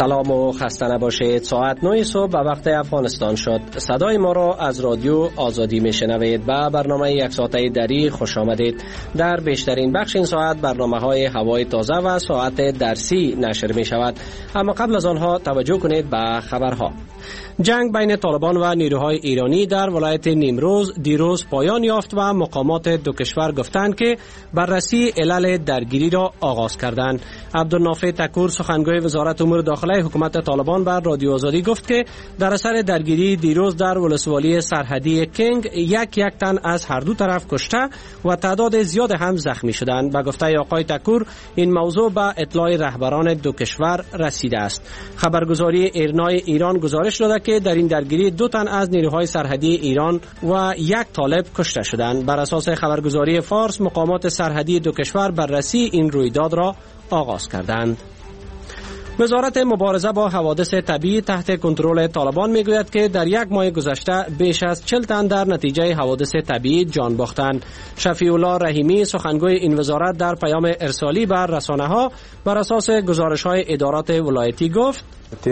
سلام و خسته نباشید. ساعت 9 صبح به وقت افغانستان شد. صدای ما را از رادیو آزادی میشنوید. به برنامه یک ساعته دری خوش آمدید. در بیشترین بخش این ساعت برنامه های هوای تازه و ساعت درسی نشر می شود. اما قبل از آنها توجه کنید به خبرها. جنگ بین طالبان و نیروهای ایرانی در ولایت نیمروز دیروز پایان یافت و مقامات دو کشور گفتند که بررسی علل درگیری را آغاز کردند. عبدالنافع تکور سخنگوی وزارت امور داخلی حکومت طالبان بر رادیو آزادی گفت که در اثر درگیری دیروز در ولسوالی سرحدی کنگ یک تن از هر دو طرف کشته و تعداد زیاد هم زخمی شدند. به گفته آقای تکور این موضوع به اطلاع رهبران دو کشور رسیده است. خبرگزاری ایرنای ایران گزارش داده که در این درگیری 2 تن از نیروهای سرحدی ایران و 1 طالب کشته شدند. بر اساس خبرگزاری فارس مقامات سرحدی دو کشور بررسی این رویداد را آغاز کردند. وزارت مبارزه با حوادث طبیعی تحت کنترل طالبان میگوید که در یک ماه گذشته بیش از 40 تن در نتیجه حوادث طبیعی جان باختند. شفیع الله رحیمی سخنگوی این وزارت در پیام ارسالی بر رسانه‌ها بر اساس گزارش‌های ادارات ولایتی گفت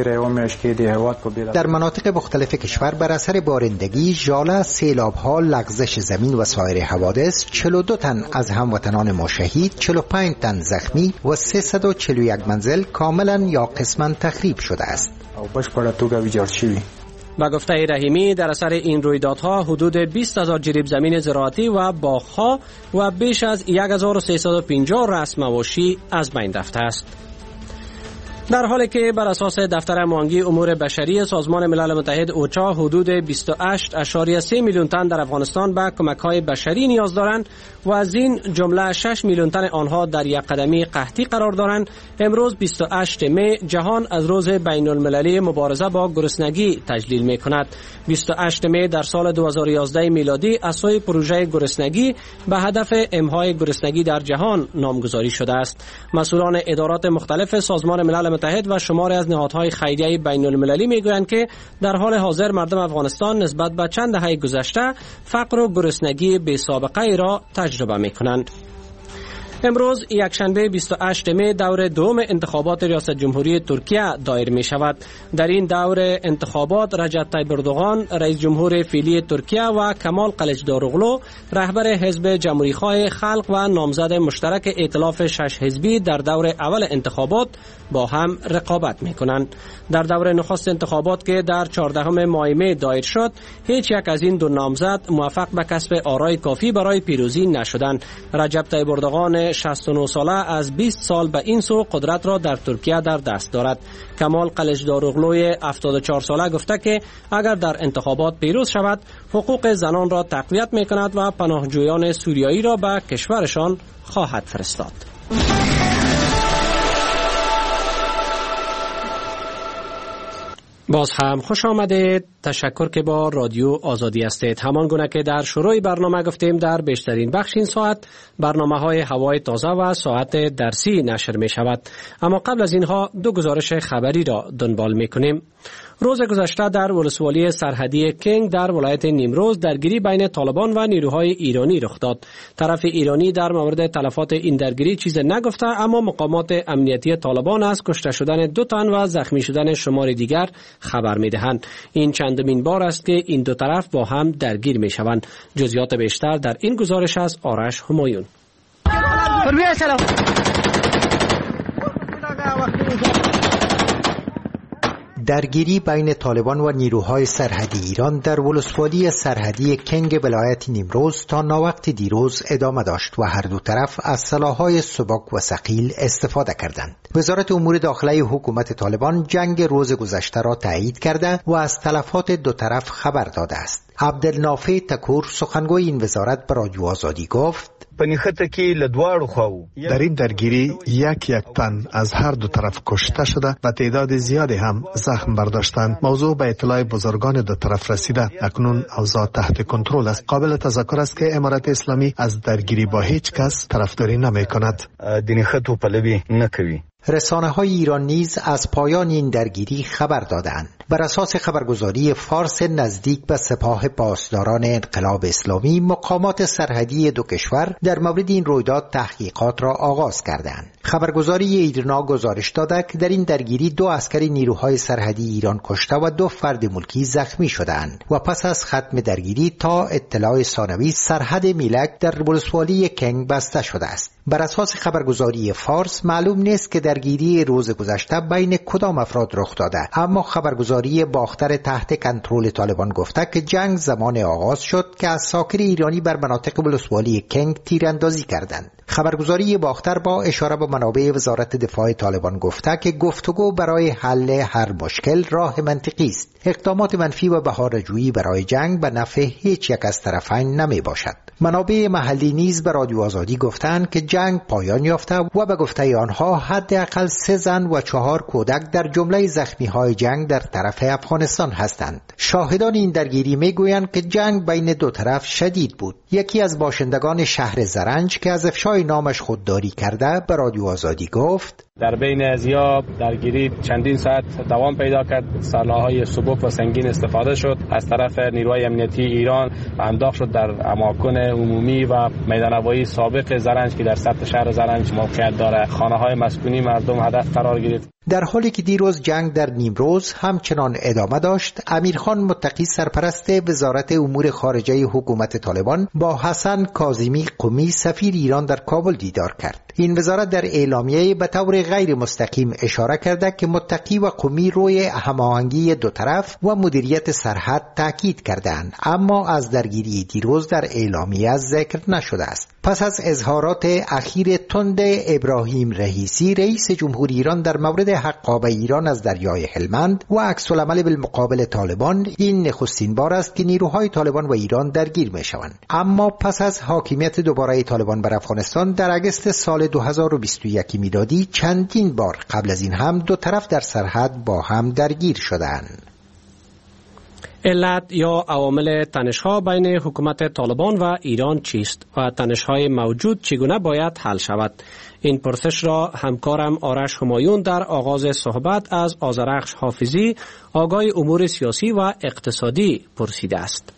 در مناطق مختلف کشور بر اثر بارندگی، ژاله، سیلاب‌ها، لغزش زمین و سایر حوادث 42 تن از هموطنان ما شهید، 45 تن زخمی و 341 منزل کاملا یا قسما تخریب شده است. با گفته رحیمی در اثر این رویدادها حدود 20,000 جریب زمین زراعتی و باغ‌ها و بیش از 1350 رأس مواشی از بین رفته است. در حالی که بر اساس دفتر معاونی امور بشری سازمان ملل متحد اوچا حدود 28.3 میلیون تن در افغانستان به کمک‌های بشری نیاز دارند و از این جمله 6 میلیون تن آنها در یک قدمی قحطی قرار دارند، امروز 28 می جهان از روز بین المللی مبارزه با گرسنگی تجلیل می‌کند. 28 می در سال 2011 میلادی از سوی پروژه گرسنگی به هدف امحای گرسنگی در جهان نامگذاری شده است. مسئولان ادارات مختلف سازمان ملل متحد و شماری از نهادهای خیریه بین المللی میگویند که در حال حاضر مردم افغانستان نسبت به چند دهه گذشته فقر و گرسنگی بی سابقه را تجربه میکنند. امروز یکشنبه 28 می دور دوم انتخابات ریاست جمهوری ترکیه دایر می شود. در این دور انتخابات رجب طیب اردوغان رئیس جمهور فعلی ترکیه و کمال کلچداروغلو رهبر حزب جمهوریخواه خلق و نامزد مشترک ائتلاف 6 حزبی در دور اول انتخابات با هم رقابت می کنند. در دور نخست انتخابات که در 14 ماه می دایر شد، هیچ یک از این دو نامزد موفق به کسب آرای کافی برای پیروزی نشدند. رجب طیب اردوغان 69 ساله از 20 سال به این سو قدرت را در ترکیه در دست دارد. کمال کلچداروغلوی 74 ساله گفته که اگر در انتخابات پیروز شود حقوق زنان را تقویت می کند و پناهجویان سوریایی را به کشورشان خواهد فرستاد. باز هم خوش آمدید. تشکر که با رادیو آزادی هستید. همان گونه که در شروع برنامه گفتیم در بیشترین بخش این ساعت برنامه های هوای تازه و ساعت درسی نشر می شود. اما قبل از اینها 2 گزارش خبری را دنبال می کنیم. روز گذشته در ولسوالی سرحدی کنگ در ولایت نیمروز درگیری بین طالبان و نیروهای ایرانی رخ داد. طرف ایرانی در مورد تلفات این درگیری چیز نگفته، اما مقامات امنیتی طالبان از کشته شدن 2 تن و زخمی شدن شمار دیگر خبر می‌دهند. این چندمین بار است که این دو طرف با هم درگیر می‌شوند. جزئیات بیشتر در این گزارش از آرش همایون. درگیری بین طالبان و نیروهای سرحدی ایران در ولسوالی سرحدی کنگ ولایت نیمروز تا ناوقت دیروز ادامه داشت و هر دو طرف از سلاح‌های سبک و ثقیل استفاده کردند. وزارت امور داخلی حکومت طالبان جنگ روز گذشته را تایید کرده و از تلفات دو طرف خبر داده است. عبدالنافع تکور سخنگوی این وزارت به رادیو آزادی گفت: در این درگیری یک تن از هر دو طرف کشته شده و تعداد زیادی هم زخم برداشتند. موضوع به اطلاع بزرگان دو طرف رسیده. اکنون اوضاع تحت کنترل است. قابل تذکر است که امارت اسلامی از درگیری با هیچ کس طرفداری نمی کند. رسانه‌های ایران نیز از پایان این درگیری خبر دادند. بر اساس خبرگزاری فارس نزدیک به سپاه پاسداران انقلاب اسلامی، مقامات سرحدی دو کشور در مورد این رویداد تحقیقات را آغاز کردند. خبرگزاری ایرنا گزارش داده که در این درگیری 2 عسکر نیروهای سرحدی ایران کشته و 2 فرد ملکی زخمی شدند و پس از ختم درگیری تا اطلاع ثانوی سرحد میلک در ولسوالی کنگ بسته شده است. بر اساس خبرگزاری فارس معلوم نیست که درگیری روز گذشته بین کدام افراد رخ داده، اما خبرگزاری باختر تحت کنترل طالبان گفته که جنگ زمان آغاز شد که عساکر ایرانی بر مناطق ولسوالی کنگ تیراندازی کردند. خبرگزاری باختر با اشاره به منابع وزارت دفاع طالبان گفته که گفتگو برای حل هر مشکل راه منطقی است. اقدامات منفی و بهاره‌جویی برای جنگ به نفع هیچ یک از طرفین نمی باشد. منابع محلی نیز به رادیو آزادی گفتند که جنگ پایان یافته و به گفته آنها حداقل 3 زن و 4 کودک در جمله زخمی‌های جنگ در طرف افغانستان هستند. شاهدان این درگیری میگویند که جنگ بین دو طرف شدید بود. یکی از باشندگان شهر زرنج که از افشای نامش خودداری کرده به رادیو آزادی گفت: در بین ازیا درگیری چندین ساعت دوام پیدا کرد. سلاح‌های سبک و سنگین استفاده شد از طرف نیروهای امنیتی ایران و انداخت شد در اماکن عمومی و میدان‌نوایی سابق زرنج که در سطح شهر زرنج موقعیت داره. خانه‌های مسکونی مردم هدف قرار گرفت. در حالی که دیروز جنگ در نیمروز همچنان ادامه داشت، امیرخان متقی سرپرست وزارت امور خارجه حکومت طالبان با حسن کاظمی قمی سفیر ایران در کابل دیدار کرد. این وزارت در اعلامیه به طور غیر مستقیم اشاره کرده که متقی و قمی روی هماهنگی دو طرف و مدیریت سرحد تاکید کردند، اما از درگیری دیروز در اعلامیه ذکر نشده است. پس از اظهارات اخیر تند ابراهیم رئیسی رئیس جمهوری ایران در مورد حقابه ایران از دریای هلمند و عکس العمل بالمقابل طالبان، این نخستین بار است که نیروهای طالبان و ایران درگیر می شوند. اما پس از حاکمیت دوباره طالبان بر افغانستان در اگست سال 2021 میلادی چندین بار قبل از این هم دو طرف در سرحد با هم درگیر شدند. علت یا عوامل تنش‌ها بین حکومت طالبان و ایران چیست و تنش‌های موجود چگونه باید حل شود؟ این پرسش را همکارم آرش همایون در آغاز صحبت از آذرخش حافظی آگاه امور سیاسی و اقتصادی پرسیده است.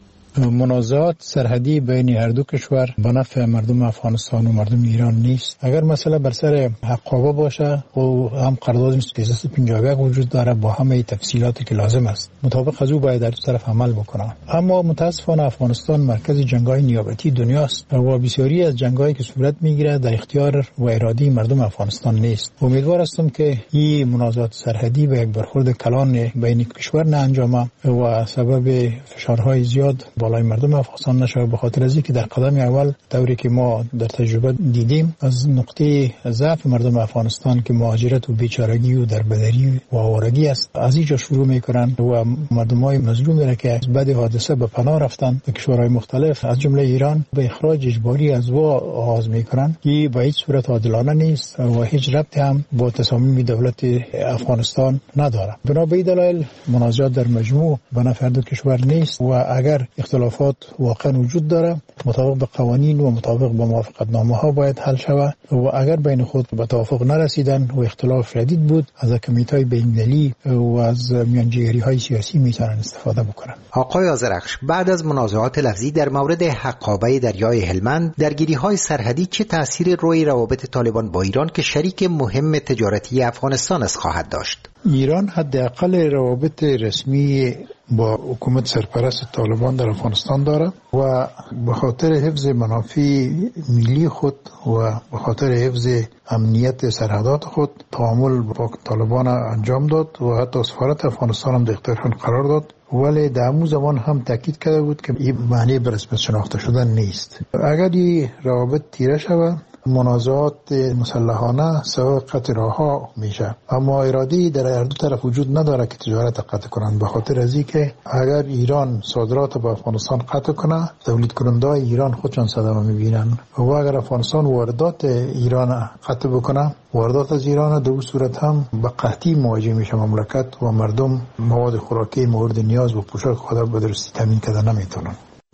منازعات سرحدی بین هر دو کشور به نفع مردم افغانستان و مردم ایران نیست. اگر مسئله بر سر حقابه باشه و هم قرارداد 351 وجود داره با همه تفصیلاتی که لازم است، مطابق از او باید در دو طرف عمل بکنه. اما متاسفانه افغانستان مرکز جنگ‌های نیابتی دنیاست و بسیاری از جنگ‌هایی که صورت میگیره در اختیار و اراده مردم افغانستان نیست. امیدوار هستم که این منازعات سرحدی به یک برخورد کلان بین کشور نه انجامه و سبب فشارهای زیاد بالای مردم افغانستان نشه، به خاطر از اینکه در قدم اول طوری که ما در تجربه دیدیم از نقطه ضعف مردم افغانستان که مهاجرت و بیچارگی و دربدری و آوارگی است، از اینجا شروع میکنن و مردمای مظلومی را که بعد حادثه به پناه رفتن به کشورهای مختلف از جمله ایران به اخراج اجباری از وا آغاز میکنن. این به هیچ صورت عادلانه نیست و هیچ ربطی هم با تصامیم دولت افغانستان نداره. بنا به این دلایل منازعات در مجموع به نفع دو کشور نیست و اگر اختلافات واقعا وجود داره مطابق به قوانین و مطابق به موافقتنامه ها باید حل شود و اگر بین خود به توافق نرسیدن و اختلاف شدید بود از کمیته بین‌المللی و از میانجیگری های سیاسی میتونن استفاده بکنن. آقای آذرخش، بعد از منازعات لفظی در مورد حقابه دریای هلمند، درگیری های سرحدی چه تأثیر روی روابط طالبان با ایران که شریک مهم تجارتی افغانستان است خواهد داشت؟ ایران حداقل روابط رسمی با حکومت سرپرست طالبان در افغانستان داره و به خاطر حفظ منافع ملی خود و به خاطر حفظ امنیت سرحدات خود تعامل با طالبان انجام داد و حتی سفارت افغانستان هم در اختیارشان قرار داد، ولی در همون زمان هم تاکید کرده بود که این معنی به رسمیت شناخته شدن نیست. اگر این روابط تیره شود منازعات مسلحانه سبب قطع راه‌ها میشه، اما اراده‌ای در هر دو طرف وجود نداره که تجارت قطع کنند، به خاطر از اینکه اگر ایران صادرات به افغانستان قطع کنه تولید کننده‌های ایران خودشان صدمه میبینن و اگر افغانستان واردات ایران قطع بکنه واردات از ایران در صورت هم به قحطی مواجه میشه مملکت و مردم مواد خوراکی مورد نیاز و پوشاک خود به درستی تامین کردن نمیتونن.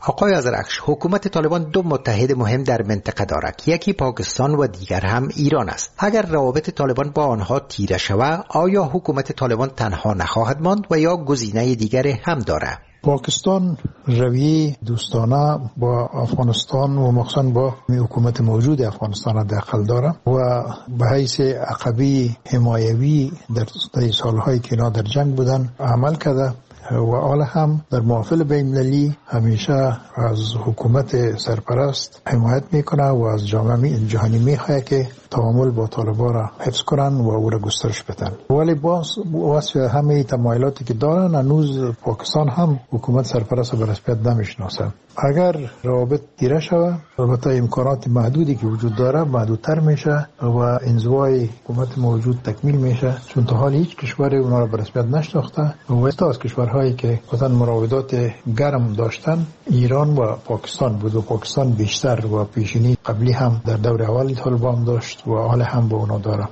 آقای آذرخش، حکومت طالبان دو متحد مهم در منطقه دارد، یکی پاکستان و دیگر هم ایران است. اگر روابط طالبان با آنها تیره شود، آیا حکومت طالبان تنها نخواهد ماند و یا گزینه دیگر هم دارد؟ پاکستان رویه دوستانه با افغانستان و مخصوصا با حکومت موجود افغانستان داخل داره و به حیث عقبی حمایوی در سالهایی که اینا در جنگ بودن عمل کرده و حالا هم در محافل بین‌المللی همیشه از حکومت سرپرست حمایت میکنه و از جامعه جهانی میخواه که تعامل با طالبان را حفظ کنن و او را گسترش بدن. ولی باز واسه همه تمایلاتی که دارن هنوز پاکستان هم حکومت سرپرست به رسمیت نمیشناسه. اگر روابط تیره شود، البته امکانات محدودی که وجود داره محدودتر میشه و انزوای حکومت موجود تکمیل میشه، چون تا حال هیچ کشوری اونا را به رسمیت نشناخته و از کشورهایی که مثلا مراودات گرم داشتن ایران و پاکستان بود و پاکستان بیشتر و پیشینی قبلی هم در دور اول طالبان داشت و حال هم با اونا داره.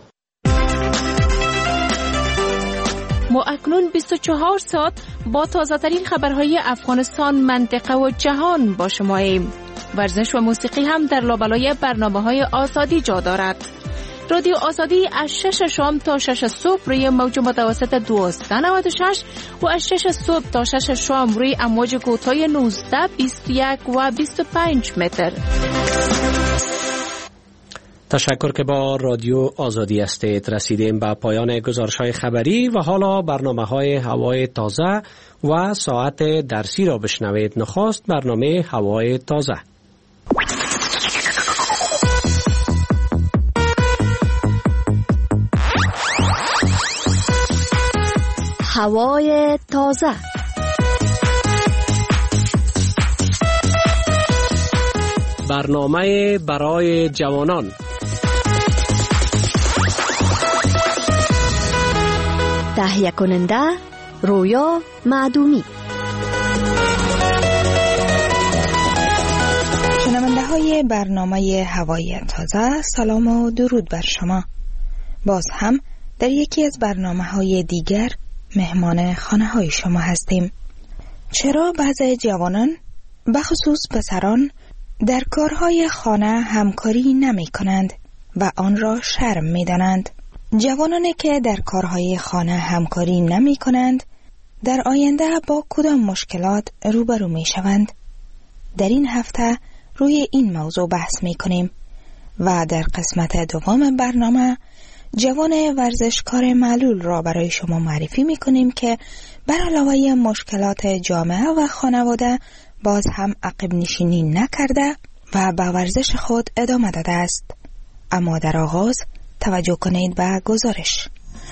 ما اکنون 24 ساعت با تازه‌ترین خبرهای افغانستان، منطقه و جهان با شماییم. ورزش و موسیقی هم در لابلای برنامه‌های آزادی جا دارد. رادیو آزادی از 6 شام تا 6 صبح روی موج متوسط 1296 و از 6 صبح تا 6 شام روی امواج کوتاه 19، 21 و 25 متر. تشکر که با رادیو آزادی هستید. رسیدیم به پایان گزارش‌های خبری و حالا برنامه‌های هوای تازه و ساعت درسی را بشنوید. نخست برنامه هوای تازه. هوای تازه. برنامه برای جوانان. تهیه کننده رویا معدومی. شنونده های برنامه هوای تازه، سلام و درود بر شما. باز هم در یکی از برنامه های دیگر مهمان خانه های شما هستیم. چرا بعضی جوانان بخصوص پسران در کارهای خانه همکاری نمی کنند و آن را شرم می دانند؟ جوانانی که در کارهای خانه همکاری نمی کنند در آینده با کدام مشکلات روبرو می شوند؟ در این هفته روی این موضوع بحث می کنیم و در قسمت دوم برنامه جوان ورزشکار معلول را برای شما معرفی می کنیم که بر علاوه مشکلات جامعه و خانواده باز هم عقب نشینی نکرده و به ورزش خود ادامه داده است. اما در آغاز توجه کنید به گزارش.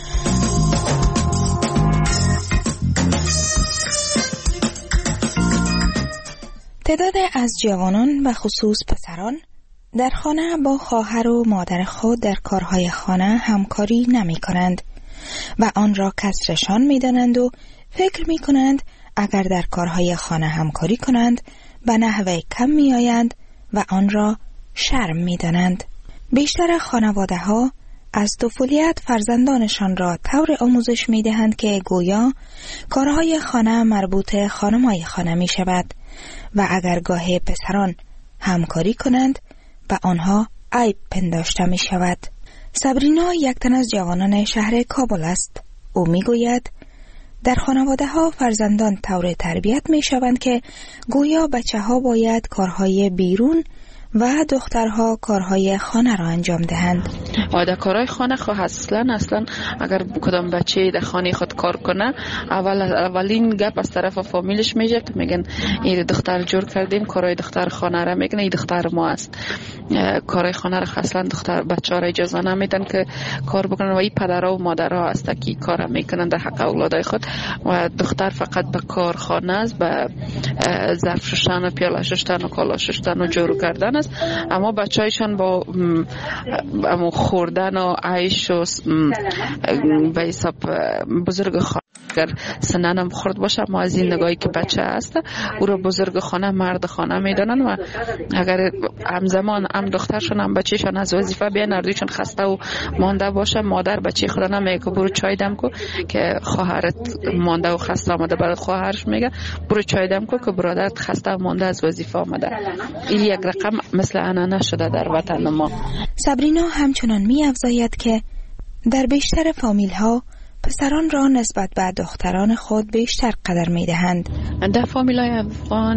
تعداد از جوانان و خصوص پسران در خانه با خواهر و مادر خود در کارهای خانه همکاری نمی کنند و آن را کسرشان می دانند و فکر می کنند اگر در کارهای خانه همکاری کنند به نحوه کم می آیند و آن را شرم می دانند. بیشتر خانواده ها از طفولیت فرزندانشان را طور آموزش می دهند که گویا کارهای خانه مربوط خانمای خانه می شود و اگر گاه پسران همکاری کنند به آنها عیب پنداشته می شود. صبرینا یک تن از جوانان شهر کابل است. او می گوید در خانواده ها فرزندان طور تربیت می شوند که گویا بچه ها باید کارهای بیرون و دخترها کارهای خانه را انجام دهند. در کارهای خانه خود اصلا اگر کدام بچه در خانه خود کار کنه اولین گپ از طرف فامیلش میشه که میگن این دختر جور کردیم، کارهای دختر خانه را میگن این دختر ما است. کارهای خانه را اصلا دختر بچه ها را اجازه نمیدن که کار بکنن و این پدرها و مادرها است که کار میکنن در حق اولادای خود و دختر فقط به کار خانه است، به ظرف شستن و پیاله شستن و کالا شستن و جورو کردن است. اما بچه‌هایشان با خوردن و عیش و به حساب بزرگ اگر سننم خرد باشه ما از این نگاهی که بچه است او را بزرگ خانه مرد خانه میدانن و اگر همزمان هم دخترشون هم بچهشون از وظیفه بیان اردوشون خسته و مانده باشه مادر بچه خود نمیگه که برو چای دم کو که خواهرت مانده و خسته آمده برای خواهرش میگه برو چای دم کو که برادرت خسته و مانده از وظیفه آمده. این یک رقم مثل عنعنه شده در وطن ما. صبرینا همچنان می‌افزاید که در بیشتر فامیل ها پسران را نسبت به دختران خود بیشتر قدر می‌دهند. در فامیل‌های افغان